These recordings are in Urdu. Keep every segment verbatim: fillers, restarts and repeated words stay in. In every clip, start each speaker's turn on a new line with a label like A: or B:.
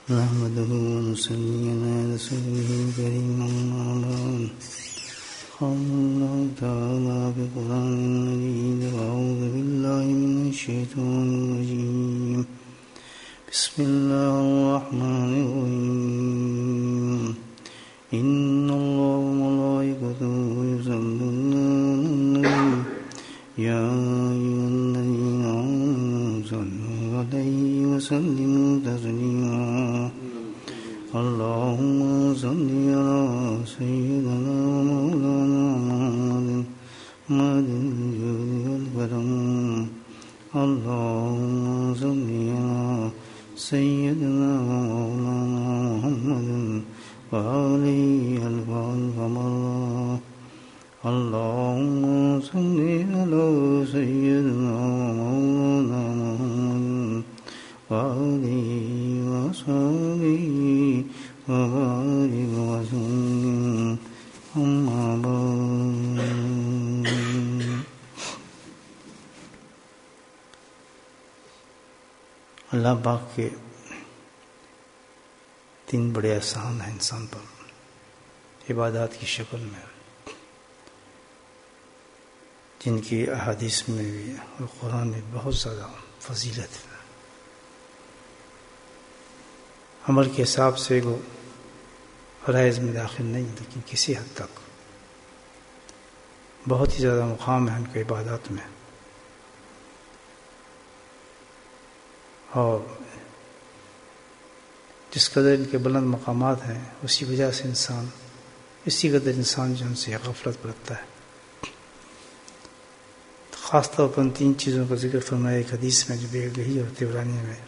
A: نحمده ونصلي على رسوله الكريم أما بعد قال الله تعالى في القرآن المجيد أعوذ بالله من الشيطان الرجيم بسم الله الرحمن الرحيم إن الله وملائكته يصلون على النبي يا أيها الذين آمنوا صلوا عليه وسلموا تسليما اللهم صل على سيدنا ومولانا محمد محمد الجود والكرم اللهم صل على سيدنا ومولانا محمد وآله الفاتح مرة اللهم صل على سيدنا ومولانا محمد وآله وصحبه وبارك وسلم أما بعد. اللہ پاک کے تین بڑے احسان ہیں انسان پر عبادات کی شکل میں، جن کی احادیث میں بھی اور قرآن میں بہت زیادہ فضیلت ہے. عمل کے حساب سے وہ فرائض میں داخل نہیں، لیکن کسی حد تک بہت ہی زیادہ مقام ہے ان کے عبادات میں. اور جس قدر ان کے بلند مقامات ہیں اسی وجہ سے انسان اسی قدر انسان جو ان سے غفلت برتتا ہے. خاص طور پر ان تین چیزوں کا ذکر فرمایا ایک حدیث میں جو بیگ گئی اور طبرانی میں.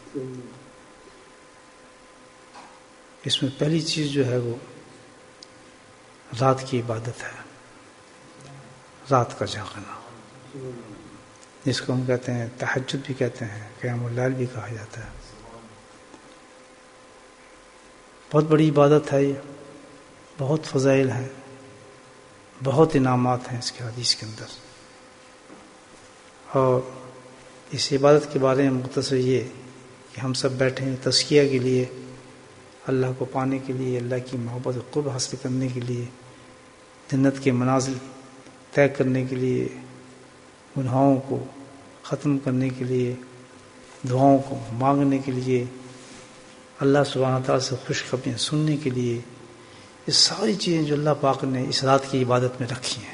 A: اس میں پہلی چیز جو ہے وہ رات کی عبادت ہے، رات کا جاگنا، جس کو ہم کہتے ہیں تہجد بھی کہتے ہیں، قیام اللیل بھی کہا جاتا ہے. بہت بڑی عبادت ہے یہ، بہت فضائل ہیں، بہت انعامات ہیں اس کے حدیث کے اندر. اور اس عبادت کے بارے میں مختصر یہ کہ ہم سب بیٹھے ہیں تزکیہ کے لیے، اللہ کو پانے کے لیے، اللہ کی محبت و قرب حاصل کرنے کے لیے، جنت کے منازل طے کرنے کے لیے، گناہوں کو ختم کرنے کے لیے، دعاؤں کو مانگنے کے لیے، اللہ سبحانہ تعالیٰ سے خوشخبریاں سننے کے لیے. یہ ساری چیزیں جو اللہ پاک نے اس رات کی عبادت میں رکھی ہیں.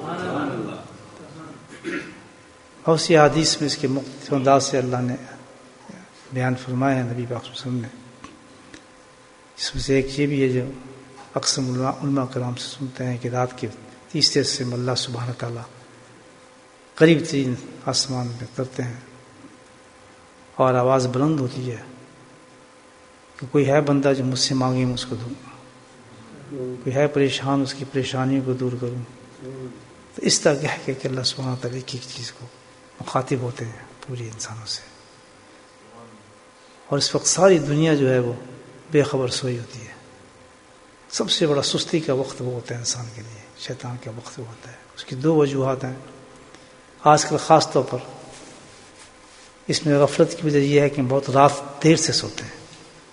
A: اور اسی حدیث میں اس کے مختلف انداز سے اللہ نے بیان فرمایا ہے نبی پاک صلی اللہ علیہ وسلم نے. اس میں سے ایک یہ بھی ہے جو اکثر علماء کرام سے سنتے ہیں کہ رات کے تیسرے حصے میں اللہ سبحانہ تعالیٰ قریب ترین آسمان میں اترتے ہیں اور آواز بلند ہوتی ہے کہ کوئی ہے بندہ جو مجھ سے مانگے میں اس کو دوں، کوئی ہے پریشان اس کی پریشانیوں کو دور کروں. تو اس طرح کہہ کے کہ اللہ سبحانہ تعالیٰ کی ایک چیز کو مخاطب ہوتے ہیں پوری انسانوں سے. اور اس وقت ساری دنیا جو ہے وہ بے خبر سوئی ہوتی ہے. سب سے بڑا سستی کا وقت وہ ہوتا ہے انسان کے لیے، شیطان کا وقت وہ ہوتا ہے. اس کی دو وجوہات ہیں. آج کل خاص طور پر اس میں غفلت کی وجہ یہ ہے کہ بہت رات دیر سے سوتے ہیں.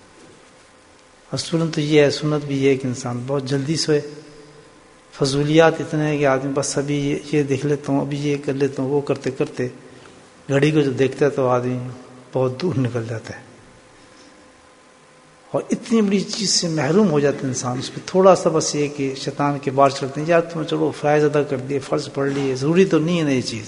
A: اصول تو یہ ہے، سنت بھی یہ ہے کہ انسان بہت جلدی سوئے. فضولیات اتنے ہیں کہ آدمی بس ابھی یہ دیکھ لیتا ہوں، ابھی یہ کر لیتا ہوں، وہ کرتے کرتے گھڑی کو جو دیکھتا ہے تو آدمی بہت دور نکل جاتا ہے اور اتنی بڑی چیز سے محروم ہو جاتا ہے انسان. اس پہ تھوڑا سا بس یہ کہ شیطان کے بار چلتے ہیں، یار تم چلو فرائض ادا کر دیے، فرض پڑھ لیے، ضروری تو نہیں ہے نا یہ چیز.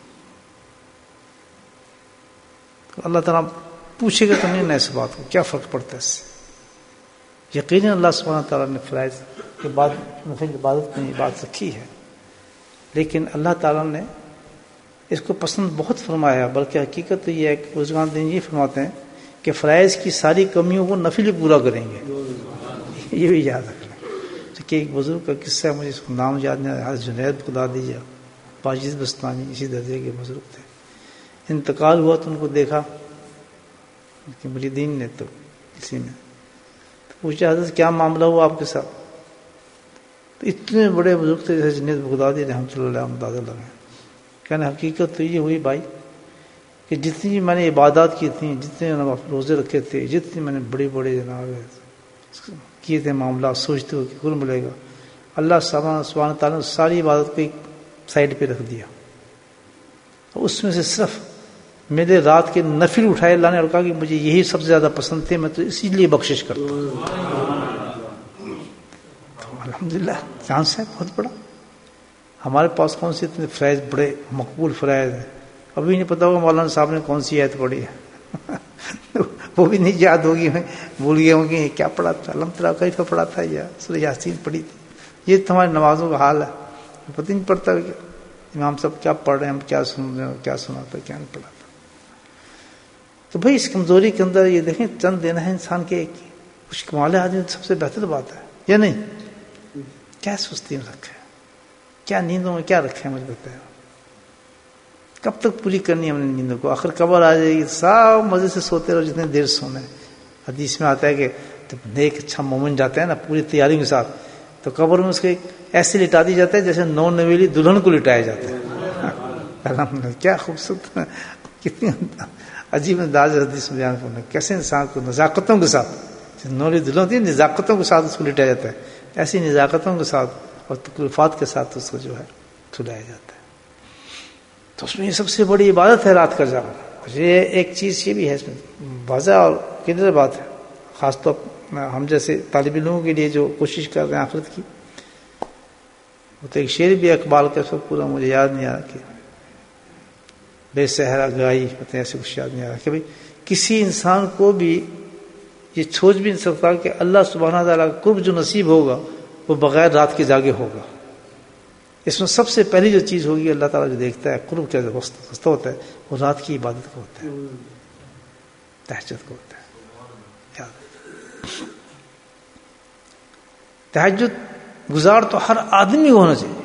A: اللہ تعالیٰ پوچھے گا تو نہیں نا اس بات کو، کیا فرق پڑتا ہے اس سے. یقیناً اللہ سبحانہ تعالیٰ نے فرائض کے بعد نفل عبادت میں یہ بات رکھی ہے، لیکن اللہ تعالیٰ نے اس کو پسند بہت فرمایا. بلکہ حقیقت تو یہ ہے کہ بزرگان دین یہ فرماتے ہیں کہ فرائض کی ساری کمیوں کو نفل پورا کریں گے. یہ بھی یاد رکھنا کہ ایک بزرگ کا قصہ ہے، مجھے اس کو نام یاد نہیں آیا، جنید خدا دیجیے، باجد بستانی اسی درجے کے بزرگ تھے. انتقال ہوا تو ان کو دیکھا کہ مریدین نے تو اسی میں پوچھا حضرت کیا معاملہ ہوا آپ کے ساتھ. تو اتنے بڑے بزرگ تھے جیسے جنید بغدادی رحمۃ اللہ علیہ، کہنے حقیقت تو یہ ہوئی بھائی کہ جتنی میں نے عبادات کی تھیں، جتنے روزے رکھے تھے، جتنی میں نے بڑے بڑے جناب کیے تھے معاملات، سوچتے ہو کہ کل ملے گا، اللہ سبحانہ تعالیٰ نے ساری عبادت کو ایک سائڈ پہ رکھ دیا، اس میں سے صرف میرے رات کے نفل اٹھائے اللہ نے اور کہا کہ مجھے یہی سب سے زیادہ پسند تھے، میں تو اسی لیے بخشش کرتا ہوں۔ الحمدللہ چانس ہے بہت بڑا۔ ہمارے پاس کون سے اتنے فرائض، بڑے مقبول فرائض ہیں، ابھی نہیں پتا ہوگا مولانا صاحب نے کون سی آیت پڑھی ہے وہ بھی نہیں یاد ہوگی، میں بھول گیا ہوں کہ کیا پڑھا تھا، الحمد للہ کیسا پڑھا تھا یا سورہ یاسین پڑھی تھی۔ یہ تو ہماری نمازوں کا حال ہے، پتہ نہیں پڑتا کہ امام صاحب کیا پڑھ رہے ہیں، ہم کیا سن رہے ہیں، کیا سنا تھا کیا نہیں پڑھا تھا۔ تو بھائی اس کمزوری کے اندر یہ دیکھیں چند دینا ہے انسان کے، کچھ کمال آدمی سب سے بہتر بات ہے یا نہیں؟ کیا سستی میں رکھے، کیا نیندوں میں کیا رکھے، مجھے بتائیں کب تک پوری کرنی ہے ہم نے نیندوں کو؟ آخر قبر آ جائے گی، سب مزے سے سوتے رہو جتنے دیر سونا ہے۔ حدیث میں آتا ہے کہ جب نیک اچھا مومن جاتا ہے نا پوری تیاری کے ساتھ، تو قبر میں اس کے ایسے لٹا دی جاتا ہے جیسے نو نویلی دلہن کو لٹایا جاتا ہے۔ الحمدللہ کیا خوبصورت، کتنی عجیب انداز حدیث میں بیان کرنا، کیسے انسان کو نزاکتوں کے ساتھ، نولی دلہن ہوتی ہے نزاکتوں کے ساتھ اس کو لٹایا جاتا ہے، ایسی نزاکتوں کے ساتھ اور تکلیفات کے ساتھ اس کو جو ہے سلایا جاتا ہے۔ تو اس میں یہ سب سے بڑی عبادت ہے رات کا جاگنا۔ یہ ایک چیز یہ بھی ہے اس میں واضح اور کلیئر بات ہے، خاص طور ہم جیسے طالب علموں کے لیے جو کوشش کر رہے ہیں آخرت کی۔ وہ تو ایک شعر بھی اقبال کا، سب پورا مجھے یاد نہیں آ رہا کہ بے صحرا گائی پتہ ایسے کچھ یاد نہیں آ رہا کہ بھائی کسی انسان کو بھی یہ سوچ بھی نہیں سکتا کہ اللہ سبحانہ تعالیٰ کا قرب جو نصیب ہوگا وہ بغیر رات کے جاگے ہوگا۔ اس میں سب سے پہلی جو چیز ہوگی اللہ تعالیٰ جو دیکھتا ہے قرب کیا وسطہ ہوتا ہے، وہ رات کی عبادت کا ہوتا ہے، تہجد کو ہوتا ہے۔ تہجد گزار تو ہر آدمی کو ہونا چاہیے،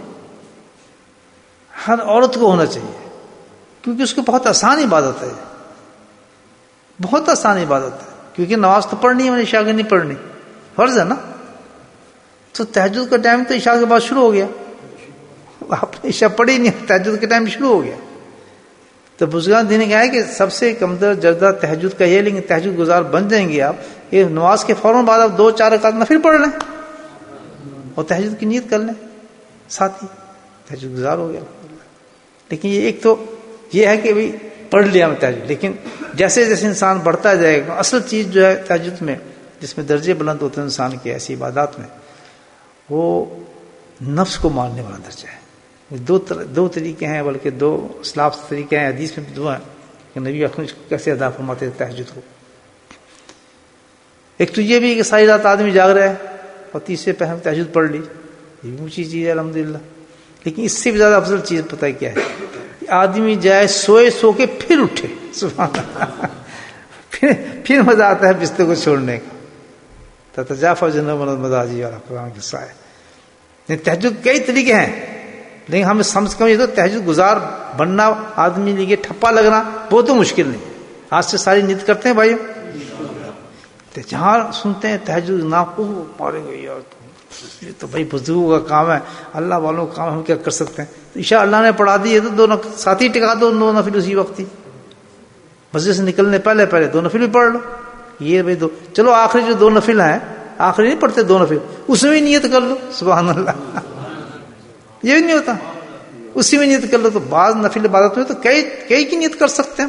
A: ہر عورت کو ہونا چاہیے، کیونکہ اس کو بہت آسان عبادت ہے، بہت آسان عبادت ہے، کیونکہ نماز تو پڑھنی ہے، میں نے عشاء کی نہیں پڑھنی، فرض ہے نا۔ تو تہجد کا ٹائم تو عشاء کے بعد شروع ہو گیا، آپ نے عشاء پڑھی نہیں، تہجد کے ٹائم شروع ہو گیا۔ تو بزرگان دین نے کہا ہے کہ سب سے کمتر درجہ تہجد کا یہ، لیکن تہجد گزار بن جائیں گے آپ، یہ نماز کے فوراً بعد آپ دو چار رکعت نفل پڑھ لیں اور تہجد کی نیت کر لیں، ساتھ ہی تہجد گزار ہو گیا۔ لیکن یہ ایک تو یہ ہے کہ بھئی پڑھ لیا میں تہجد، لیکن جیسے جیسے انسان بڑھتا جائے گا، اصل چیز جو ہے تہجد میں جس میں درجے بلند ہوتے ہیں انسان کے ایسی عبادات میں، وہ نفس کو مارنے والا درجہ ہے۔ دو دو طریقے ہیں، بلکہ دو اسلاف طریقے ہیں، حدیث میں دو ہیں کہ نبی اکرم کیسے ادا فرماتے تھے تہجد کو۔ ایک تو یہ بھی کہ ساری رات آدمی جاگ رہا ہے اور تیسرے پہ ہم تہجد پڑھ لی، یہ بھی اونچی چیز ہے الحمدللہ۔ لیکن اس سے بھی زیادہ افضل چیز پتہ ہے کیا ہے؟ آدمی جائے سوئے سو کے پھر اٹھے، سبحان اللہ، پھر پھر مزہ آتا ہے بستر کو چھوڑنے کا۔ تتجافی جنوبهم المضاجع عن القرآن کے سائے۔ تہجد کئی طریقے ہیں، لیکن ہمیں سمجھ کم یہ تو تہجد گزار بننا، آدمی لیے ٹھپا لگنا وہ تو مشکل نہیں۔ آج سے ساری نیت کرتے ہیں بھائی، جہاں سنتے ہیں تہجد ناقو ماریں گے یار، یہ تو بھائی بزرگوں کا کام ہے، اللہ والوں کا کام ہے، ہم کیا کر سکتے ہیں؟ عشاء اللہ نے پڑھا دی ہے تو دو ساتھ ہی ٹکا دو دو نفل اسی وقت ہی، مسجد سے نکلنے پہلے پہلے دو نفل بھی پڑھ لو۔ یہ بھائی دو چلو آخری جو دو نفل ہیں، آخری نہیں پڑھتے دو نفل، اس میں بھی نیت کر لو، سبحان اللہ، یہ بھی نہیں ہوتا، اسی میں نیت کر لو۔ تو بعض نفل عبادت میں تو کئی کئی کی نیت کر سکتے ہیں،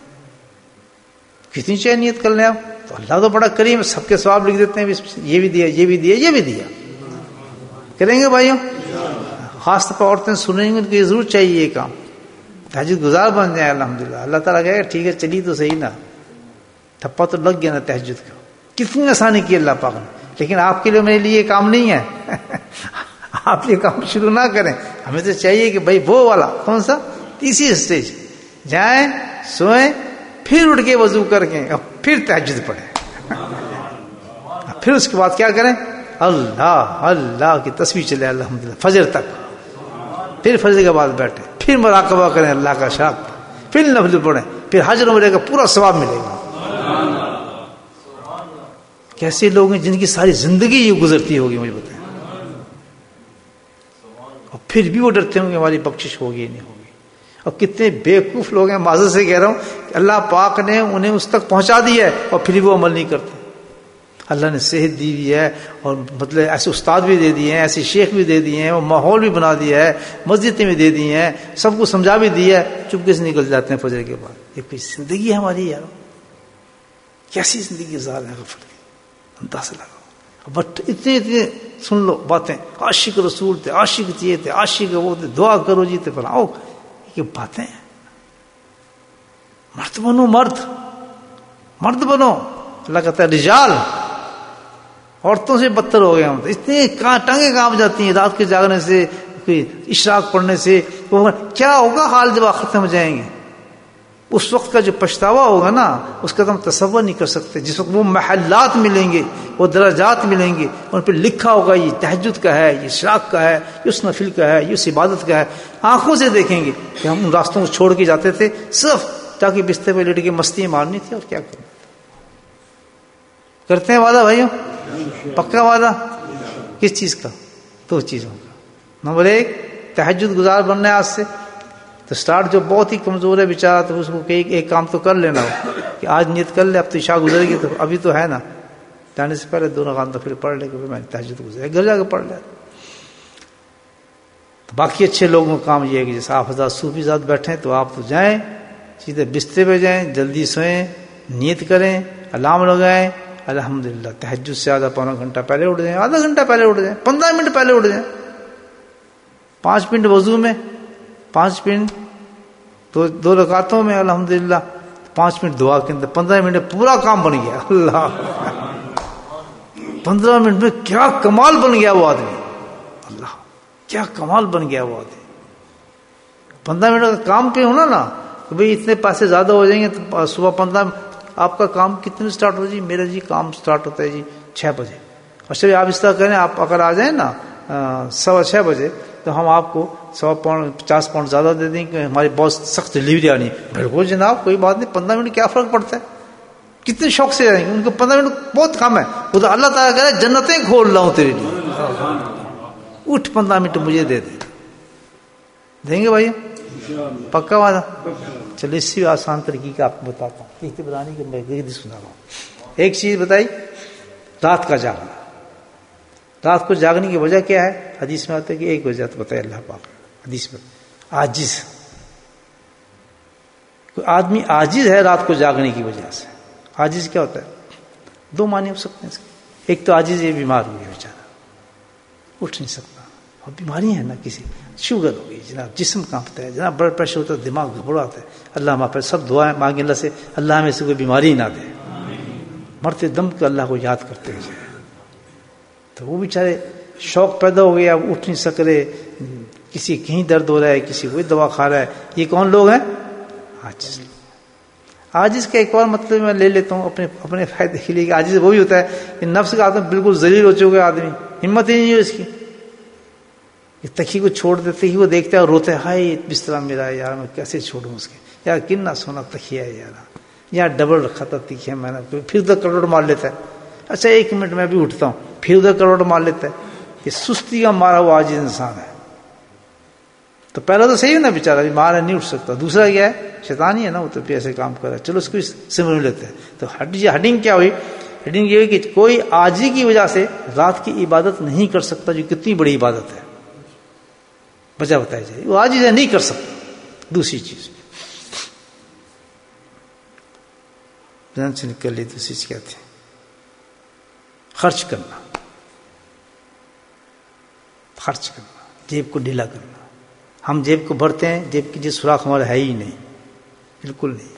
A: کتنی چاہے نیت کر لیں آپ، تو اللہ تو بڑا کریم، سب کے ثواب لکھ دیتے ہیں، یہ بھی دیا یہ بھی دیا یہ بھی دیا۔ کریں گے بھائیوں، خاص طور پر عورتیں سنیں گے، ان کو یہ ضرور چاہیے یہ کام، تہجد گزار بن جائے الحمدللہ۔ اللہ تعالیٰ کہے گا ٹھیک ہے چلی تو صحیح نا، ٹھپا تو لگ گیا نا تہجد کا، کتنی آسانی کی اللہ پاک نے۔ لیکن آپ کے لیے میرے لیے یہ کام نہیں ہے آپ یہ کام شروع نہ کریں، ہمیں تو چاہیے کہ بھائی وہ والا کون سا، تیسری اسٹیج، جائیں سوئیں پھر اٹھ کے وضو کر کے پھر تہجد پڑھیں، پھر اس کے بعد کیا کریں، اللہ اللہ کی تسبیح چلے الحمدللہ فجر تک، پھر فجر کے بعد بیٹھیں، پھر مراقبہ کریں اللہ کا شاق، پھر نفل پڑھیں، پھر حج عمرے کا پورا ثواب ملے گا۔ کیسے لوگ ہیں جن کی ساری زندگی یہ گزرتی ہوگی مجھے بتائیں، اور پھر بھی وہ ڈرتے ہوں گے ہماری بخشش ہوگی نہیں ہوگی، اور کتنے بیوقوف لوگ ہیں، معذرت سے کہہ رہا ہوں، کہ اللہ پاک نے انہیں اس تک پہنچا دیا ہے اور پھر وہ عمل نہیں کرتے. اللہ نے صحت دی ہوئی ہے اور مطلب ایسے استاد بھی دے دیے ہیں، ایسے شیخ بھی دے دیے ہیں، وہ ماحول بھی بنا دیا ہے، مسجدیں بھی دے دی ہیں، سب کو سمجھا بھی دیا ہے، چپکے سے نکل جاتے ہیں فجر کے بعد. یہ کوئی زندگی ہے ہماری یار؟ کیسی زندگی گزار ہے غفلت کی، اندازہ لگاؤ. بٹ اتنے اتنے سن لو باتیں، عاشق رسول تھے، عاشق یہ تھے، عاشق وہ تھے، دعا کرو جی تھے فلاں. یہ باتیں ہیں. مرد بنو، مرد مرد بنو. اللہ کہتا ہے رجال، عورتوں سے بدتر ہو گئے ہم. اتنے ٹانگیں کانپ جاتی ہیں رات کے جاگنے سے، کوئی اشراق پڑھنے سے. کیا ہوگا حال جب آخرت میں جائیں گے؟ اس وقت کا جو پچھتاوا ہوگا نا، اس کا تو ہم تصور نہیں کر سکتے. جس وقت وہ محلات ملیں گے، وہ درجات ملیں گے، ان پہ لکھا ہوگا یہ تہجد کا ہے، یہ اشراق کا ہے، یہ اس نفل کا ہے، یہ اس عبادت کا ہے. آنکھوں سے دیکھیں گے کہ ہم ان راستوں کو چھوڑ کے جاتے تھے صرف تاکہ بستر پہ لیٹ کے مستی مارنی تھی. اور کیا کرنا؟ کرتے ہیں وعدہ بھائیوں؟ پکا وعدہ کس چیز کا؟ دو چیزوں کا. نمبر ایک، تہجد گزار بننا ہے آج سے. تو سٹارٹ جو بہت ہی کمزور ہے بیچارہ، تو اس کو ایک ایک کام تو کر لینا ہو کہ آج نیت کر لے، اب تو عشاء گزر گی، تو ابھی تو ہے نا، جانے سے پہلے دونوں کام تو پھر پڑھ لے کہ میں نے تہجد گزارا، گھر جا کے پڑھ لیا. تو باقی اچھے لوگوں کا کام یہ ہے کہ جیسے آپ حضرات صوفی ذات بیٹھے ہیں تو آپ تو جائیں سیدھے بستر پہ جائیں، جلدی سوئیں، نیت کریں، الارم لگائیں، الحمدللہ تہجد سے آدھا پونا گھنٹہ پہلے اٹھ جائیں، آدھا گھنٹہ پہلے اٹھ جائیں، پندرہ منٹ پہلے اٹھ جائیں، پانچ منٹ وضو میں، پانچ منٹ دو دو رکعتوں میں، الحمدللہ پانچ منٹ دعا کے اندر، پندرہ منٹ پورا کام بن گیا. اللہ پندرہ منٹ میں کیا کمال بن گیا وہ آدمی. اللہ کیا کمال بن گیا وہ آدمی. پندرہ منٹ کا کام پہ ہونا نا کہ بھئی اتنے پیسے زیادہ ہو جائیں گے تو صبح پندرہ آپ کا کام کتنے سٹارٹ ہو جی؟ میرا جی کام سٹارٹ ہوتا ہے جی چھ بجے. اچھا آپ اس طرح کریں، آپ اگر آ جائیں نا سوا چھ بجے تو ہم آپ کو سو پاؤنڈ پچاس پاؤنڈ زیادہ دے دیں کہ ہماری بہت سخت ڈلیوری آنی ہے. بالکل جناب کوئی بات نہیں، پندرہ منٹ کیا فرق پڑتا ہے؟ کتنے شوق سے جائیں گے، ان کو پندرہ منٹ بہت کم ہے. وہ تو اللہ تعالیٰ کہہ رہا ہے جنتیں کھول رہا ہوں تیرے لیے، اٹھ پندرہ منٹ مجھے دے دیں. دیں گے بھائی؟ پکا وعدہ؟ چلو اس سے آسان طریقے کا آپ کو بتاتا ہوں، ایک بتانے کی میں سنا رہا ہوں. ایک چیز بتائی، رات کا جاگنا. رات کو جاگنے کی وجہ کیا ہے؟ حدیث میں آتا ہے کہ ایک وجہ تو بتائے اللہ پاک حدیث میں، عاجز. کوئی آدمی عاجز ہے رات کو جاگنے کی وجہ سے. عاجز کیا ہوتا ہے؟ دو معنی ہو سکتے ہیں اس کے. ایک تو عاجز یہ بیمار ہو گیا بیچارہ، اٹھ نہیں سکتا، اور بیماری ہے نا، کسی شوگر ہو گئی جناب، جسم کانپتا ہے جناب، بلڈ پریشر ہوتا ہے، دماغ گھبراتا ہے. اللہ ہمارے پہ سب دعائیں مانگیں اللہ سے، اللہ ہمیں سے کوئی بیماری نہ دے. مرتے دم کو اللہ کو یاد کرتے ہیں. تو وہ بیچارے شوق پیدا ہو گیا، اٹھ نہیں سک رہے، کسی کہیں درد ہو رہا ہے، کسی کوئی دوا کھا رہا ہے. یہ کون لوگ ہیں؟ عاجز. عاجز کا ایک اور مطلب میں لے لیتا ہوں اپنے اپنے فائدے کے لیے کہ عاجز وہی ہوتا ہے کہ نفس کا آدمی بالکل ذلیل ہو چکا ہے، آدمی ہمت ہی نہیں ہے اس کی، تکی کو چھوڑ دیتے ہی وہ دیکھتا ہے اور روتا ہے، ہائے بستر میرا ہے یار، میں کیسے چھوڑوں اس کے، یار کتنا سونا تکیا ہے یار، یار ڈبل رکھا تھا تکیا میں نے، پھر ادھر کروڑ مار لیتا ہے. اچھا ایک منٹ میں بھی اٹھتا ہوں، پھر ادھر کروڑ مار لیتا ہے. یہ سستی کا مارا ہوا عاجز انسان ہے. تو پہلا تو صحیح ہے نا بیچارہ بیمار ہے نہیں اٹھ سکتا. دوسرا کیا ہے؟ شیطانی ہے نا، وہ تو بھی ایسے کام کر رہا ہے، چلو اس کو سمجھ لیتے ہیں. تو ہڈنگ کیا ہوئی؟ ہڈنگ یہ ہوئی کہ کوئی عاجزی کی وجہ سے رات کی عبادت نہیں کر سکتا، جو کتنی بڑی عبادت ہے. وجہ بتائی جائے، وہ عاجز ہے نہیں کر سکتا. دوسری چیز ذہن سے نکل لی، دوسری چیز کیا تھی؟ خرچ کرنا. خرچ کرنا، جیب کو ڈھیلا کرنا. ہم جیب کو بھرتے ہیں، جیب کی جو سوراخ ہمارا ہے ہی نہیں، بالکل نہیں.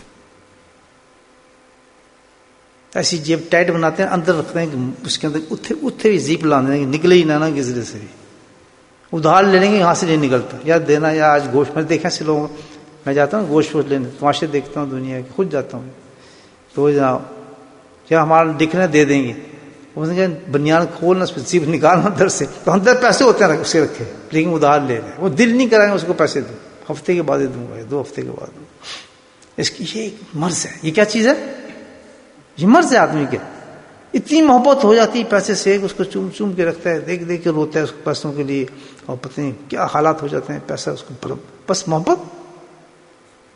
A: ایسی جیب ٹائٹ بناتے ہیں، اندر رکھتے ہیں کہ اس کے اندر اتھے اتھے بھی زیپ لانے ہیں، نکلے ہی نہ نا کسی طرح سے بھی. ادھار لینے کے یہاں سے نہیں نکلتا، یا دینا یا آج گوشت میں دیکھا سے لوگ، میں جاتا ہوں گوشت ووشت لینے، تماشے دیکھتا ہوں دنیا کے، خود جاتا ہوں تو جناب کیا ہمارا دکھنا دے دیں گے، اس نے کہا بنیان کھولنا، اس پہ زیب نکالنا اندر سے، تو اندر پیسے ہوتے ہیں اس کے رکھے، لیکن ادھار لے رہے، وہ دل نہیں کرائیں گے اس کو پیسے دو، ہفتے کے بعد ہی دوں گا، دو ہفتے کے بعد دوں. اس کی یہ ایک مرض ہے. یہ کیا چیز ہے؟ یہ مرض ہے آدمی کے. اتنی محبت ہو جاتی ہے پیسے سے، اس کو چوم چوم کے رکھتا ہے، دیکھ دیکھ کے روتا ہے اس کو پیسوں کے لیے، اور پتہ نہیں کیا حالات ہو جاتے ہیں. پیسہ اس کو بس محبت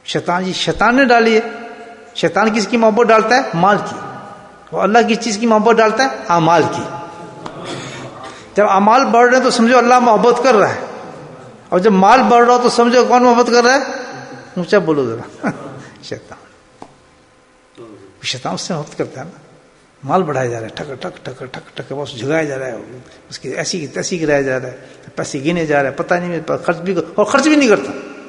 A: شیطان جی شیطان نے ڈالی ہے. شیطان کس کی محبت ڈالتا ہے؟ مال کی. اور اللہ کس چیز کی محبت ڈالتا ہے؟ اعمال کی. جب اعمال بڑھ رہے ہیں تو سمجھو اللہ محبت کر رہا ہے, اور جب مال بڑھ رہا ہو تو سمجھو کون محبت کر رہا ہے؟ اونچا بولو ذرا. شیطان. شیطان اس سے محبت کرتا ہے نا. مال بڑھایا جا رہا ہے, ٹک ٹک ٹک ٹک ٹک بس جھگایا جا رہا ہے, اس کی ایسی کی تیسی گرایا جا رہا ہے, پیسے گنے جا رہا ہے, پتہ نہیں خرچ بھی اور خرچ بھی نہیں کرتا.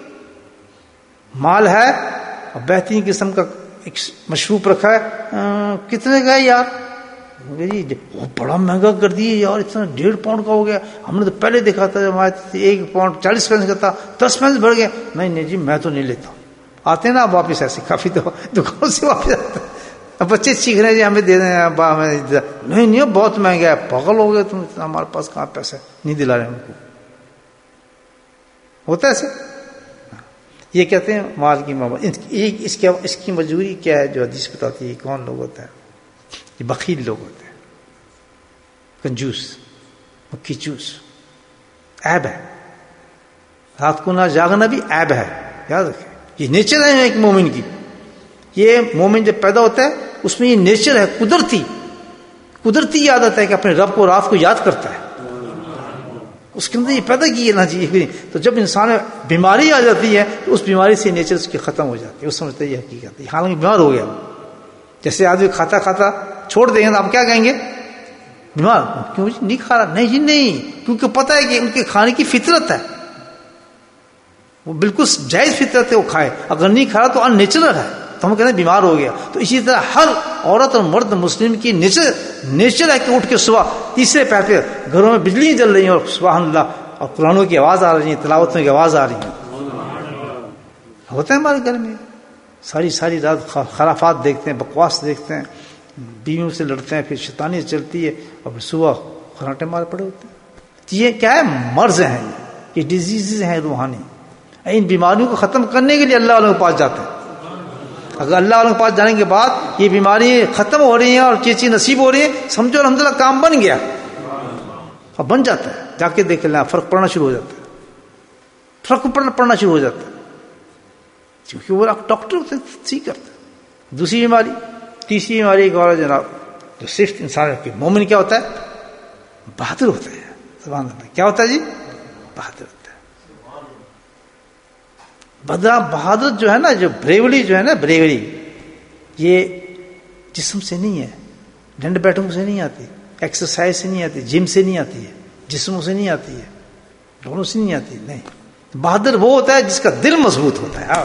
A: مال ہے اور بہترین قسم کا ایک مشروب رکھا ہے, کتنے کا ہے یار؟ جی بڑا مہنگا کر دیے یار, اتنا ڈیڑھ پاؤنڈ کا ہو گیا. ہم نے تو پہلے دیکھا تھا جب ایک پاؤنڈ چالیس پینس کا تھا, دس پینس بڑھ گیا. نہیں نہیں جی میں تو نہیں لیتا. آتے نا آپ واپس ایسے کافی تو دکانوں سے واپس آتے ہیں. اب بچے سیکھ رہے ہیں جی ہمیں دے دیں, نہیں نہیں بہت مہنگا ہے, پاگل ہو گئے تم, ہمارے پاس کہاں پیسے, نہیں دلا رہے ان کو. ہوتا ہے ایسے. یہ کہتے ہیں مال کی محبت. اس کی اس کی مجبوری کیا ہے جو حدیث بتاتی ہے؟ کون لوگ ہوتا ہے؟ یہ بخیل لوگ ہوتے ہیں, کنجوس, مکھی چوس. عیب ہے. رات کو نہ جاگنا بھی عیب ہے, یاد رکھیں. یہ نیچر ہے ایک مومن کی. یہ مومن جب پیدا ہوتا ہے اس میں یہ نیچر ہے, قدرتی قدرتی عادت ہے کہ اپنے رب کو رات کو یاد کرتا ہے. اس کے اندر یہ پیدا کی ہے نا جی. تو جب انسان بیماری آ جاتی ہے تو اس بیماری سے نیچر اس کی ختم ہو جاتی ہے. وہ سمجھتا ہے یہ حقیقت ہے, حالانکہ بیمار ہو گیا. جیسے آدمی کھاتا کھاتا چھوڑ دیں گے تو آپ کیا کہیں گے؟ بیمار. کیوں جی نہیں کھا رہا؟ نہیں جی نہیں, کیونکہ پتہ ہے کہ ان کے کھانے کی فطرت ہے, وہ بالکل جائز فطرت ہے, وہ کھائے. اگر نہیں کھا رہا تو ان نیچرل ہے, تو ہم کہتے ہیں بیمار ہو گیا. تو اسی طرح ہر عورت اور مرد مسلم کی نیچر نیچر ہے کہ اٹھ کے صبح تیسرے پیر پہ گھروں میں بجلی جل رہی ہیں اور سبحان اللہ, اور قرآنوں کی آواز آ رہی ہے, تلاوتوں کی آواز آ رہی ہے. ہوتا ہے ہمارے گھر میں ساری ساری رات خرافات دیکھتے ہیں, بکواس دیکھتے ہیں, بیویوں سے لڑتے ہیں, پھر شیطانی چلتی ہے, اور پھر صبح خراٹے مارے پڑے ہوتے ہیں. یہ کیا ہے؟ مرض ہیں, یہ ڈیزیز ہیں روحانی. ان بیماریوں کو ختم کرنے کے لیے اللہ والوں کے پاس جاتے ہیں. اگر اللہ والوں کے پاس جانے کے بعد یہ بیماری ختم ہو رہی ہیں اور چیزیں نصیب ہو رہی ہیں, سمجھو الحمدللہ کام بن گیا. اور بن جاتا ہے, جا کے دیکھ لینا, فرق پڑنا شروع ہو جاتا ہے. فرق پڑنا شروع ہو جاتا ہے کیونکہ وہ ڈاکٹر ہوتے ٹھیک کرتے. دوسری بیماری, تیسری بیماری ایک اور جناب, جو صرف انسان کے مومن کیا ہوتا ہے؟ بہادر ہوتا ہے. سبحان اللہ. کیا ہوتا ہے جی؟ بہادر ہوتا ہے. بدرا بہادر جو ہے نا, جو بریوری جو ہے نا, بریوری یہ جسم سے نہیں ہے, ڈنڈ بیٹھوں سے نہیں آتی, ایکسرسائز سے نہیں آتی, جم سے نہیں آتی ہے, جسموں سے نہیں آتی ہے, دونوں سے نہیں آتی. نہیں, بہادر وہ ہوتا ہے جس کا دل مضبوط ہوتا ہے.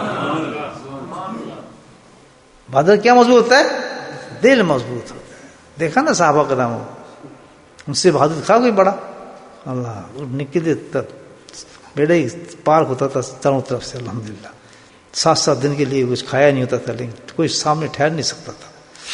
A: بہادر کیا مضبوط ہوتا ہے؟ دل مضبوط ہوتا ہے. دیکھا نا صحابہ کرام, ان سے بہادر تھا کوئی بڑا؟ اللہ نکلے تب بیڑا ہی پارک ہوتا تھا چاروں طرف سے. الحمدللہ سات سات دن کے لیے کچھ کھایا نہیں ہوتا تھا, لیکن کوئی سامنے ٹھہر نہیں سکتا تھا.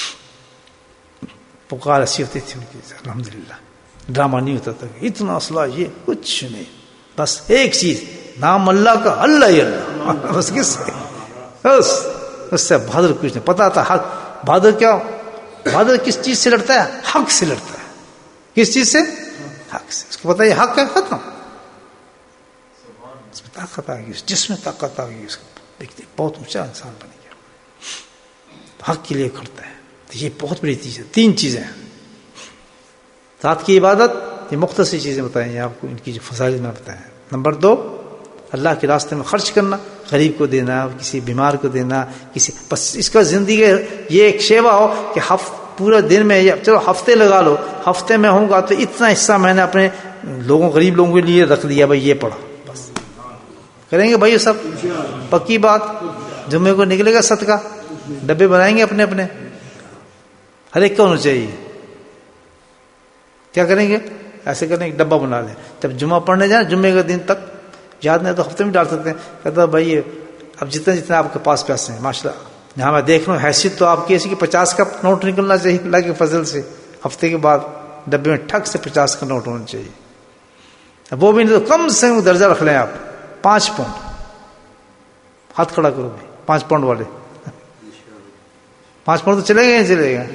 A: پکار ایسی ہوتی تھی ان کی. الحمدللہ ڈرامہ نہیں ہوتا تھا, اتنا اصلاح یہ کچھ نہیں, بس ایک چیز, نام اللہ کا, اللہ ہی اللہ. بس کس سے بس اس سے بہادر کچھ نہیں. پتا تھا حق. بہادر کیا, بہادر کس چیز سے لڑتا ہے؟ حق سے لڑتا ہے. کس چیز سے؟ حق سے. اس کو پتا ہے حق ہے, ختم. اس میں طاقت آ گئی, جس میں طاقت آ گئی, اس کو دیکھتے بہت اونچا انسان بن گیا. حق کے لیے کرتا ہے. تو یہ بہت بڑی چیز ہے. تین چیزیں ہیں. رات کی عبادت, یہ مختصر چیزیں بتائیں آپ کو, ان کی جو فضائل میں بتائیں. نمبر دو, اللہ کے راستے میں خرچ کرنا, غریب کو دینا, کسی بیمار کو دینا, کسی بس اس کا زندگی یہ ایک شیوا ہو کہ ہفت پورا دن میں, چلو ہفتے لگا لو, ہفتے میں ہوں گا تو اتنا حصہ میں نے اپنے لوگوں غریب لوگوں کے لیے رکھ دیا, بھائی یہ پڑھا. بس کریں گے بھائی سب, پکی بات. جمعے کو نکلے گا صدقہ, ڈبے بنائیں گے اپنے اپنے, ہر ایک کا ہونا چاہیے. کیا کریں گے؟ ایسے کریں گے ڈبہ بنا لیں, جب جمعہ پڑھنے جائیں جمعے کے دن تک, یاد نہیں تو ہفتے میں ڈال سکتے ہیں. کہتا بھائی اب جتنے جتنے آپ کے پاس پیسے ہیں, ماشاء اللہ جہاں میں دیکھ رہا ہوں حیثیت تو آپ کی ایسی کہ پچاس کا نوٹ نکلنا چاہیے اللہ کے فضل سے. ہفتے کے بعد ڈبے میں ٹھک سے پچاس کا نوٹ ہونا چاہیے. اب وہ بھی نہیں تو کم سے کم درجہ رکھ لیں آپ, پانچ پاؤنڈ. ہاتھ کھڑا کرو بھائی, پانچ پاؤنڈ والے. پانچ پاؤنڈ تو چلے گا, چلے گا.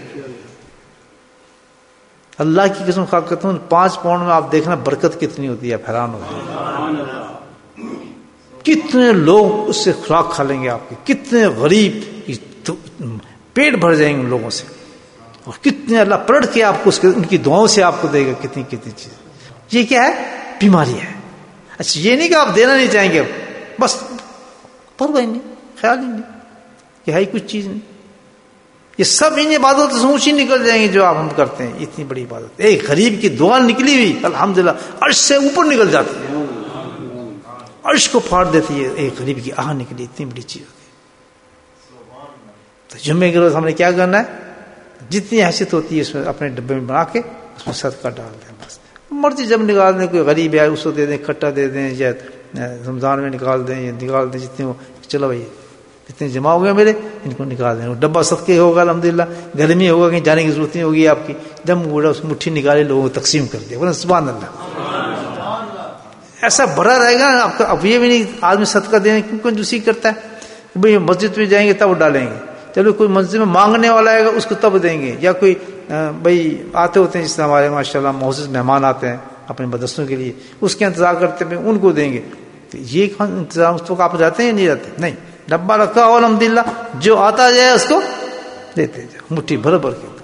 A: اللہ کی قسم خواہ کرتا ہوں, پانچ پاؤنڈ میں آپ دیکھنا برکت کتنی ہوتی ہے, حیران ہوتی ہے. کتنے لوگ اس سے خوراک کھا لیں گے آپ کے، کتنے غریب پیٹ بھر جائیں گے ان لوگوں سے، اور کتنے اللہ پلٹ کے آپ کو اس کے ان کی دعاؤں سے آپ کو دے گا کتنی کتنی چیز۔ یہ کیا ہے؟ بیماری ہے۔ اچھا یہ نہیں کہ آپ دینا نہیں چاہیں گے، بس پرواہ نہیں، خیال ہی نہیں کہ ہے کچھ چیز نہیں، یہ سب ان عبادتوں سے اونچی نکل جائیں گی جو آپ ہم کرتے ہیں۔ اتنی بڑی عبادت، ایک غریب کی دعا نکلی ہوئی الحمدللہ عرش سے اوپر نکل جاتی ہے، عرش کو پھاڑ دیتی ہے، ایک غریب کی آہ نکلی، اتنی بڑی چیز ہوتی ہے۔ تو جمعے کے روز ہم نے کیا کرنا ہے؟ جتنی حیثیت ہوتی ہے اس میں اپنے ڈبے میں بنا کے اس میں صدقہ ڈال دیں، بس مرضی جب نکال دیں، کوئی غریب ہے اس کو دے دیں، کھٹا دے دیں، یا رمضان میں نکال دیں، یا نکال دیں جتنے وہ، چلو بھائی اتنے جمع ہو گئے میرے، ان کو نکال دیں، ڈبہ صدقے ہوگا الحمدللہ، گرمی ہوگا کہیں جانے کی ضرورت نہیں ہوگی آپ کی، جب بوڑھا اس مٹھی نکالے لوگوں کو تقسیم کر دیا، سبحان اللہ، ایسا بڑا رہے گا آپ کا۔ اب یہ بھی نہیں آدمی صدقہ دینے کیوں کنجوسی کرتا ہے، بھائی مسجد میں جائیں گے تب ڈالیں گے، چلو کوئی مسجد میں مانگنے والا آئے گا اس کو تب دیں گے، یا کوئی بھائی آتے ہوتے ہیں جس طرح ہمارے ماشاء اللہ معزز مہمان آتے ہیں اپنے مدرسوں کے لیے، اس کے انتظار کرتے ہیں ان کو دیں گے، تو یہ انتظام اس وقت آپ جاتے ہیں یا نہیں جاتے؟ نہیں، ڈبہ رکھا ہو الحمدللہ، جو آتا جائے اس کو دیتے جائے، مٹھی بھر بھر کے۔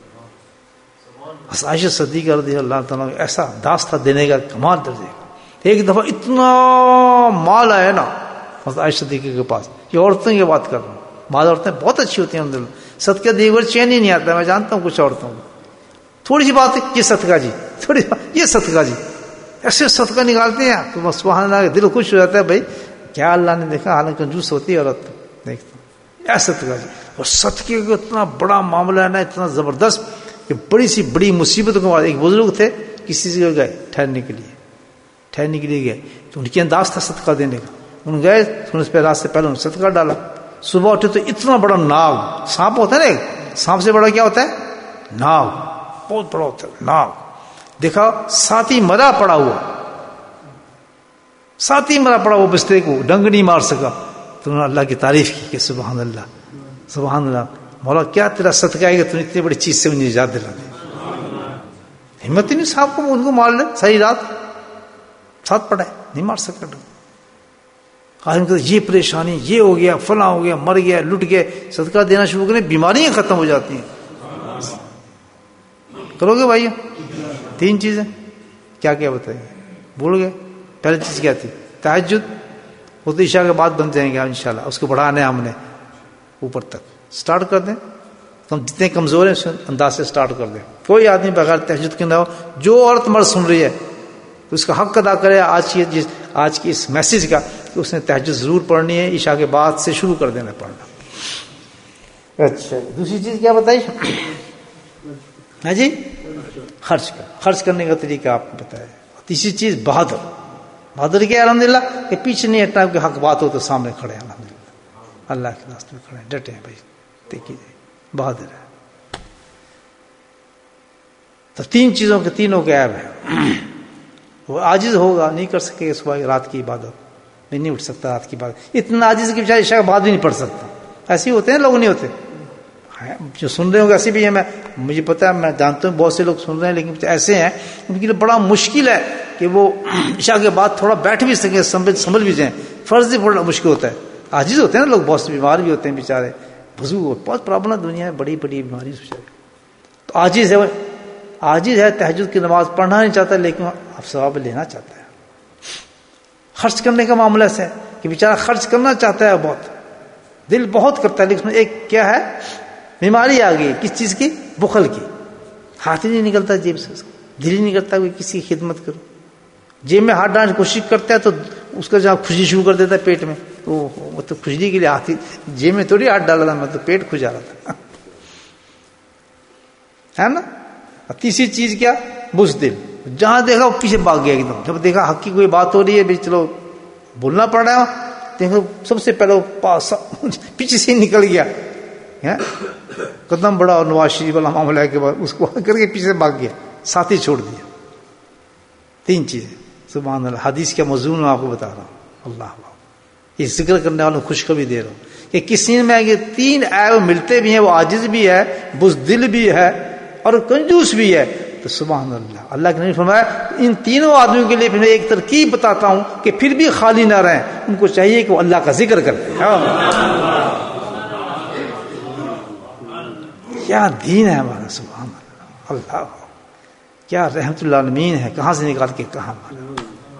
A: عائشہ صدیقہ رضی اللہ تعالیٰ ایسا انداز تھا دینے کا، کمال درجے کا۔ ایک دفعہ اتنا مال آیا نا عائشہ صدیقہ کے پاس، یہ عورتوں کی بات کر رہا ہوں، بعض عورتیں بہت اچھی ہوتی ہیں الحمدللہ، صدقہ دیے بغیر چین ہی نہیں آتا، میں جانتا ہوں کچھ عورتوں کو، تھوڑی سی بات ہے یہ صدقہ جی، تھوڑی یہ صدقہ جی، ایسے صدقہ نکالتے ہیں تو سبحان اللہ دل خوش ہو جاتا ہے، بھائی کیا اللہ نے دیکھا، حالانکہ کنجوس ہوتی ہے عورت، دیکھتا ہوں ایسا صدقہ جی۔ اور صدقے کا اتنا بڑا معاملہ ہے نا، اتنا زبردست کہ بڑی سی بڑی مصیبت کے بعد ایک بزرگ تھے کسی سے گئے ٹھہرنے کے لیے، ٹھہرنے کے لیے گئے تو ان کے انداز تھا صدقہ دینے کا، ان گئے اس پہ رات سے پہلے انہوں نے صدقہ ڈالا، صبح اٹھے تو اتنا بڑا ناگ، سانپ ہوتا ہے نا، سانپ سے بڑا کیا ہوتا ہے؟ ناگ، بہت بڑا ہوتا ہے ناگ، دیکھا ساتھی مرا پڑا ہوا، ساتھی مرا پڑا ہوا بسترے کو ڈنگ نہیں مار سکا، تو انہوں نے اللہ کی تعریف کی کہ سبحان اللہ سبحان اللہ، مولا کیا تیرا صدقہ ہے کہ تم اتنی بڑی چیز سے مجھے نجات دلا دی، ہمت ہی نہیں صاحب کو ان کو مار لے، ساری رات ساتھ پڑا ہے نہیں مار سکتا ڈنگ، آدمی کہتے یہ پریشانی، یہ ہو گیا، فلاں ہو گیا، مر گیا، لٹ گئے، صدقہ دینا شروع کریں بیماریاں ختم ہو جاتی ہیں۔ کرو گے بھائی؟ تین چیزیں کیا کیا بتائیں گے؟ بھول گئے؟ پہلی چیز کیا تھی؟ تہجد، وہ تو عشاء کے بعد بن جائیں گے انشاءاللہ، اس کو بڑھانا ہے ہم نے اوپر تک، سٹارٹ کر دیں، ہم جتنے کمزور ہیں اس انداز سے سٹارٹ کر دیں، کوئی آدمی بغیر تہجد کے نہ ہو، جو عورت مرد سن رہی ہے تو اس کا حق ادا کرے آج کی آج کی اس میسج کا کہ اس نے تہجد ضرور پڑھنی ہے، عشاء کے بعد سے شروع کر دینا پڑھنا۔ اچھا دوسری چیز کیا بتائی؟ ہاں جی، خرچ کر خرچ کرنے کا طریقہ آپ کو بتایا۔ تیسری چیز بہادر، بہادر کیا الحمدللہ کہ پیچھے نہیں ہٹنا، کہ حق بات ہو تو سامنے کھڑے ہیں الحمدللہ، اللہ کے راستے میں کھڑے ہیں، ڈٹے ہیں بھائی، دیکھیے بہادر ہے۔ تو تین چیزوں کے تینوں کے عیب ہے، وہ عاجز ہوگا، نہیں کر سکے صبح رات کی عبادت، نہیں اٹھ سکتا رات کی عبادت، اتنا عاجز کہ بیچارہ عشاء کے بعد بھی نہیں پڑھ سکتا، ایسے ہی ہوتے ہیں لوگ، نہیں ہوتے جو سن رہے ہوں گے ایسے بھی ہیں، میں مجھے پتا ہے، میں جانتا ہوں بہت سے لوگ سن رہے ہیں، لیکن ایسے ہیں ان کے لیے بڑا مشکل ہے کہ وہ عشاء کے بعد تھوڑا بیٹھ بھی سکیں، سمجھ سمجھ بھی جائیں، فرض بھی بڑا مشکل ہوتا ہے، عاجز ہوتے ہیں نا لوگ، بہت سے بیمار بھی ہوتے ہیں بیچارے، بزرگ بہت پرابلم دنیا میں، بڑی بڑی بیماری بیچارے، تو عاجز ہے، عاجز ہے، تہجد کی نماز پڑھنا نہیں چاہتا لیکن اب ثواب لینا چاہتا ہے۔ خرچ کرنے کا معاملہ ایسا ہے کہ بیچارہ خرچ کرنا چاہتا ہے، بہت دل بہت کرتا ہے، لیکن ایک کیا ہے، بیماری آ گئی، کس چیز کی؟ بخل کی، ہاتھ ہی نہیں نکلتا جیب سے، دل ہی نہیں کرتا کوئی کسی کی خدمت کرو، جیب میں ہاتھ ڈالنے کی کوشش کرتا ہے تو اس کا جہاں خوشی شروع کر دیتا ہے پیٹ میں، وہ تو خوشی کے لیے ہاتھ ہی جیب میں تھوڑی ہاتھ ڈالا تھا، میں تو پیٹ کھجا رہا تھا، ہے نا۔ تیسری چیز کیا؟ بزدل، جہاں دیکھا وہ پیچھے بھاگ گیا ایک دم، جب دیکھا حق کی کوئی بات ہو رہی ہے، چلو بولنا پڑ رہا ہے، دیکھو سب سے پہلے پاس پیچھے سے نکل گیا، قدم بڑا اور نواز شریف والا معاملہ ہے کہ اس کو کر کے پیچھے بھاگ گیا، ساتھی چھوڑ دیا۔ تین چیزیں سبحان اللہ، حدیث کا مضمون میں آپ کو بتا رہا ہوں، اللہ اللہ، یہ ذکر کرنے والوں کو خوشخبری دے رہا ہوں کہ کسی میں یہ تین عیب ملتے بھی ہیں، وہ عاجز بھی ہے، بزدل بھی ہے اور کنجوس بھی ہے، تو سبحان اللہ. اللہ کے نبی فرمایا ان تینوں آدمیوں کے لیے پھر میں ایک ترکیب بتاتا ہوں کہ پھر بھی خالی نہ رہیں. ان کو چاہیے کہ وہ اللہ کا ذکر کریں. کیا دین ہے ہمارا, سبحان اللہ. اللہ کیا رحمت اللہ العالمین ہے, کہاں سے نکال کے کہاں ہمارا.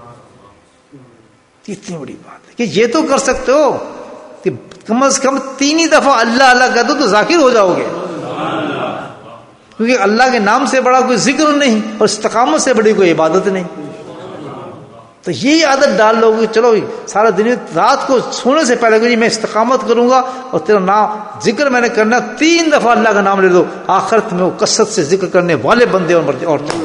A: کتنی بڑی بات ہے کہ یہ تو کر سکتے ہو کہ کم از کم تین ہی دفعہ اللہ اللہ کہہ دو تو ذاکر ہو جاؤ گے, کیونکہ اللہ کے نام سے بڑا کوئی ذکر نہیں اور استقامت سے بڑی کوئی عبادت نہیں. تو یہی عادت ڈال لو گے, چلو سارا دن رات کو سونے سے پہلے کہ میں استقامت کروں گا اور تیرا نام ذکر میں نے کرنا, تین دفعہ اللہ کا نام لے دو, آخرت میں وہ کثرت سے ذکر کرنے والے بندے اور عورتیں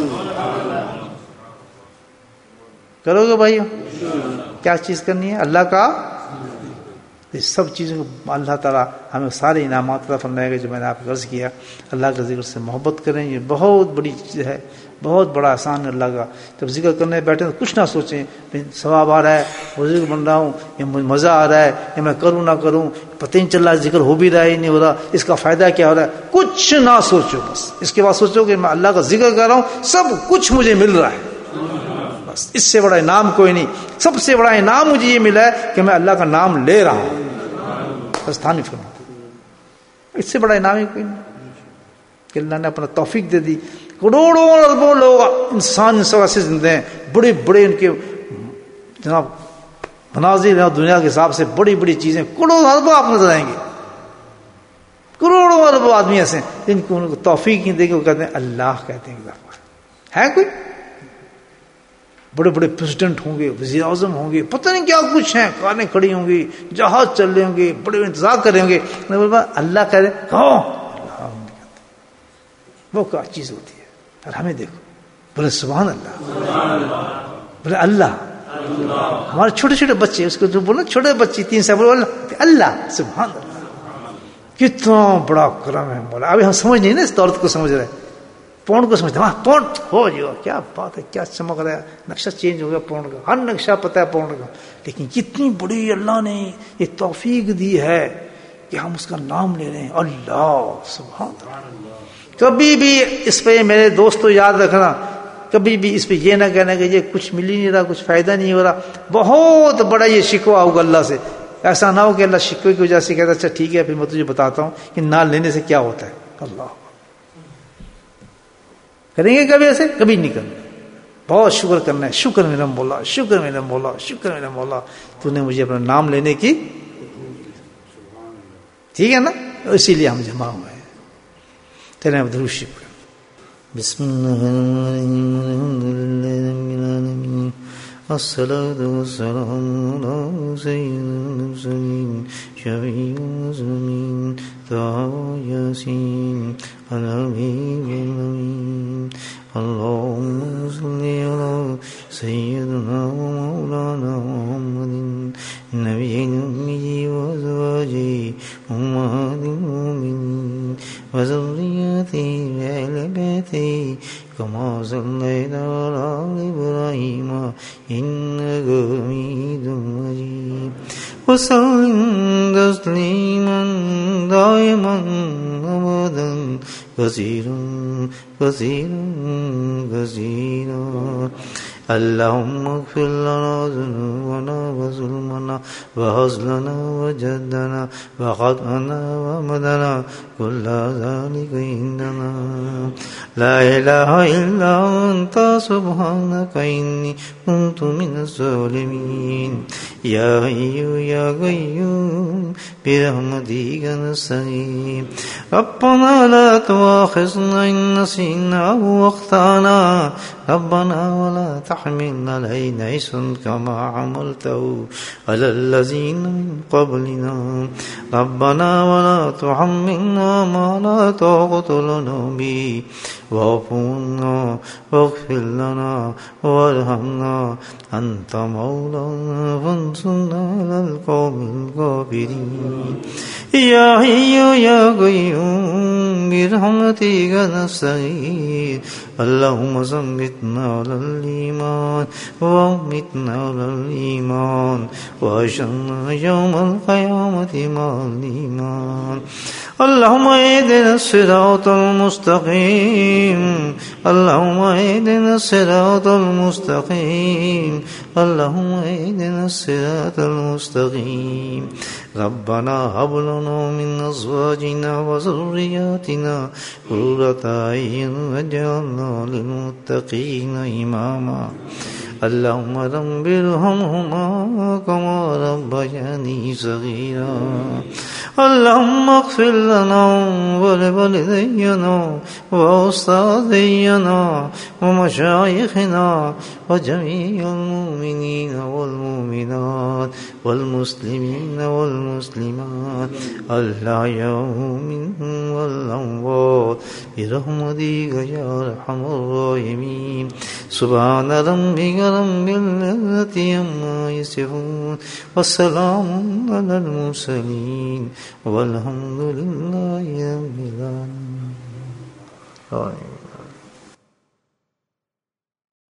A: کرو گے. بھائی کیا چیز کرنی ہے, اللہ کا اس سب چیزوں کو اللہ تعالیٰ ہمیں سارے انعامات عطا فرمائے گا جو میں نے آپ کو عرض کیا. اللہ کے ذکر سے محبت کریں, یہ بہت بڑی چیز ہے, بہت بڑا احسان ہے اللہ کا. جب ذکر کرنے بیٹھے تو کچھ نہ سوچیں ثواب آ رہا ہے, بزرگ بن رہا ہوں, یا مزہ آ رہا ہے, یا میں کروں نہ کروں, پتہ نہیں چل رہا ہے ذکر ہو بھی رہا ہے نہیں ہو رہا, اس کا فائدہ کیا ہو رہا ہے, کچھ نہ سوچو. بس اس کے بعد سوچو کہ میں اللہ کا ذکر کر رہا ہوں, سب کچھ مجھے مل رہا ہے. بس اس سے بڑا انعام کوئی نہیں. سب سے بڑا انعام مجھے یہ ملا ہے کہ میں اللہ کا نام لے رہا ہوں. بس تھا نہیں فرما, اس سے بڑا انعام ہی کوئی نہیں کہ اللہ نے اپنا توفیق دے دی. کروڑوں اربوں لوگ انسان اس وقت سے زندے ہیں, بڑے بڑے ان کے جناب مناظر ہیں دنیا کے حساب سے, بڑی بڑی چیزیں کروڑوں اربوں آپ نظر آئیں گے. کروڑوں اربوں آدمی ایسے ہیں جن کو ان کو توفیق نہیں دے گی, وہ کہتے ہیں اللہ کہتے ہیں. ہے کوئی بڑے بڑے پریزیڈنٹ ہوں گے, وزیر اعظم ہوں گے, پتہ نہیں کیا کچھ ہیں, کاریں کھڑی ہوں گی, جہاز چل رہے ہوں گے, بڑے انتظار کر رہے ہوں گے. اللہ کہہ رہے کہو وہ کیا چیز ہوتی ہے. اور ہمیں دیکھو بولے سبحان اللہ, بولے اللہ. ہمارے چھوٹے چھوٹے بچے, اس کو جو بولے چھوٹے بچے تین سال بولے اللہ, سبحان اللہ, کتنا بڑا کرم ہے مولا. ابھی ہم سمجھ نہیں نا اس دولت کو سمجھ رہے, پونڈ کو سمجھتے ہیں پونڈ ہو جو کیا بات ہے, کیا چمک رہا ہے, نقشہ چینج ہو گیا پونڈ کا, ہر نقشہ پتہ ہے پونڈ کا. لیکن کتنی بڑی اللہ نے یہ توفیق دی ہے کہ ہم اس کا نام لے رہے ہیں اللہ, سبحان اللہ. کبھی بھی اس پہ میرے دوستو یاد رکھنا, کبھی بھی اس پہ یہ نہ کہنا کہ یہ کچھ مل ہی نہیں رہا, کچھ فائدہ نہیں ہو رہا. بہت بڑا یہ شکوہ ہوگا اللہ سے. ایسا نہ ہو کہ اللہ شکوے کی وجہ سے کہتا اچھا ٹھیک ہے پھر میں تجھے بتاتا ہوں کہ نام لینے سے کیا ہوتا ہے. اللہ کریں گے کبھی ایسے, کبھی نہیں کریں. بہت شکر کرنا ہے, شکر میرا مولا, شکر میرا مولا, شکر میرا مولا, تو نے مجھے اپنا نام لینے کی, ٹھیک ہے نا, اسی لیے ہم جمع ہوئے ہیں. چلیں اب درود شریف پڑھیں. بسم اللہ الحمد للہ رب العالمین الصلاة والسلام على سيد المرسلين شفيع المسلمين طه ياسين الحبيب الأمين. اللهم صل على سيدنا ومولانا محمد النبي الأمي وأزواجه أمهات المؤمنين وذريته وآل بيته كما صليت على آل إبراهيم إنك حميد مجيد. وسلم تسليما دائما أبدا كثيرا كثيرا كثيرا. اللهم اغفر لنا ذنوبنا وظلمنا وهزلنا وجدنا وخطأنا ومدنا كل ذلك عندنا. لا إله إلا أنت سبحانك إني كنت من الظالمين. يا حي يا قيوم برحمتك نستغيث. ربنا لا تؤاخذنا إن نسينا أو أخطأنا. ربنا ولا تحمل علينا إصرا كما حملته على الذين من قبلنا. ربنا ولا تحملنا ما لا طاقة لنا به واعف عنا واغفر لنا وارحمنا أنت مولانا فانصرنا على القوم الكافرين. يا حي يا قيوم برحمتك نستغيث. اللهم ثبتنا على الإيمان وأمتنا على الإيمان وأحشرنا يوم القيامة مع الإيمان. اللهم اهدنا الصراط المستقيم اللهم اهدنا الصراط المستقيم اللهم اهدنا الصراط المستقيم ربنا هب لنا من أزواجنا وذرياتنا قرة أعين واجعلنا للمتقين إماما اللهم رب ارحمهما كما ربياني صغيرا اللهم اغفر لنا ولوالدينا وأستاذينا ومشايخنا وجميع المؤمنين والمؤمنات والمسلمين والمسلمات الأحياء منهم والأموات برحمتك يا أرحم الراحمين سبحان ربك رب العزة عما يصفون والسلام على المرسلين والحمد لله رب العالمين.